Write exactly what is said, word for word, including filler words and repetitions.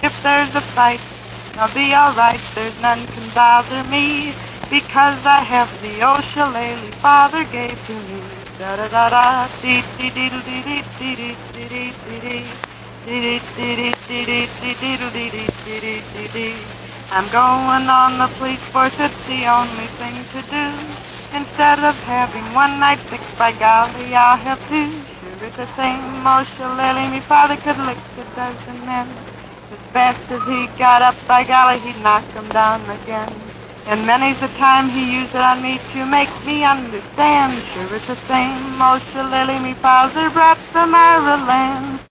if there's a fight, I'll be alright, there's none can bother me, because I have the old shillelagh Father gave to me. Da da da da, dee dee dee dee dee dee dee dee dee dee dee dee dee dee. I'm going on the police force, it's the only thing to do. Instead of having one night fixed, by golly, I'll have two. Sure, it's the same old shillelagh, me father could lick a dozen men. As fast as he got up, by golly, he'd knock 'em down again. And many's the time he used it on me to make me understand. Sure, it's the same old shillelagh me father brought from Ireland.